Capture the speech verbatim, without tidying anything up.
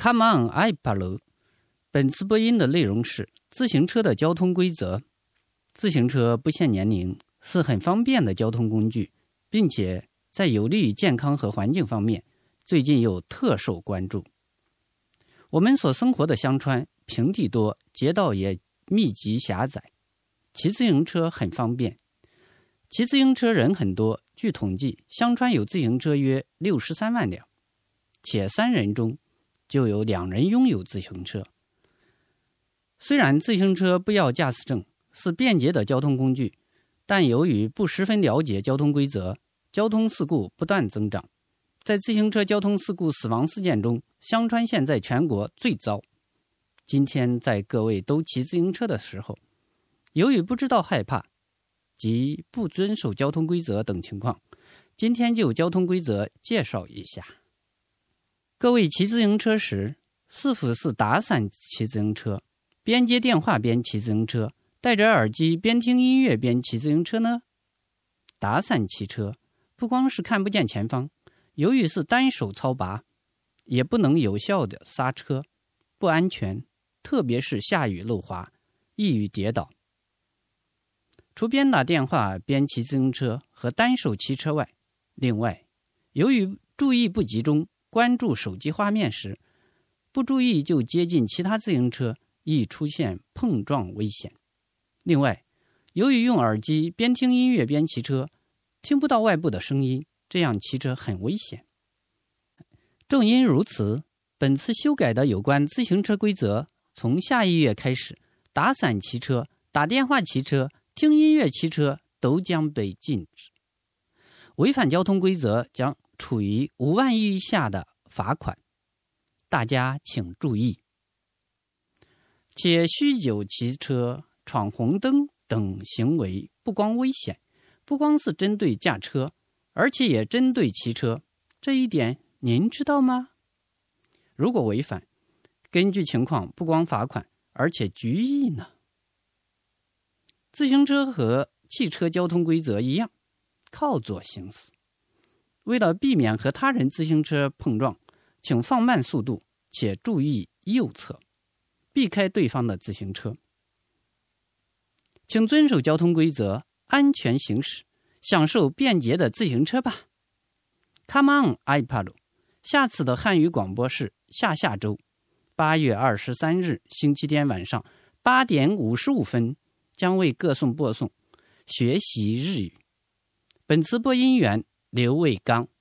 Come on, iPad。本次播音的内容是自行车的交通规则。自行车不限年龄，是很方便的交通工具，并且在有利于健康和环境方面，最近又特受关注。我们所生活的乡村平地多，街道也密集狭窄，骑自行车很方便。骑自行车人很多，据统计，乡村有自行车约六十三万辆，且三人中就有两人拥有自行车。虽然自行车不要驾驶证，是便捷的交通工具，但由于不十分了解交通规则，交通事故不断增长。在自行车交通事故死亡事件中，香川县在全国最糟。今天在各位都骑自行车的时候，由于不知道害怕及不遵守交通规则等情况，今天就交通规则介绍一下。各位骑自行车时，是否是打伞骑自行车，边接电话边骑自行车，戴着耳机边听音乐边骑自行车呢？打伞骑车不光是看不见前方，由于是单手操把，也不能有效的刹车，不安全，特别是下雨路滑，易于跌倒。除边打电话边骑自行车和单手骑车外，另外，由于注意不集中，关注手机画面时，不注意就接近其他自行车，易出现碰撞危险。另外，由于用耳机边听音乐边骑车，听不到外部的声音，这样骑车很危险。正因如此，本次修改的有关自行车规则，从下一月开始，打伞骑车、打电话骑车、听音乐骑车都将被禁止。违反交通规则将处于五万以下的罚款，大家请注意。且酗酒骑车、闯红灯等行为不光危险，不光是针对驾车，而且也针对骑车，这一点您知道吗？如果违反，根据情况不光罚款，而且拘役呢。自行车和汽车交通规则一样，靠左行驶。为了避免和他人自行车碰撞，请放慢速度，且注意右侧，避开对方的自行车。请遵守交通规则，安全行驶，享受便捷的自行车吧。Come on, iPad。下次的汉语广播是下下周八月二十三日星期天晚上八点五十五分，将为各送播送学习日语。本次播音员刘卫刚。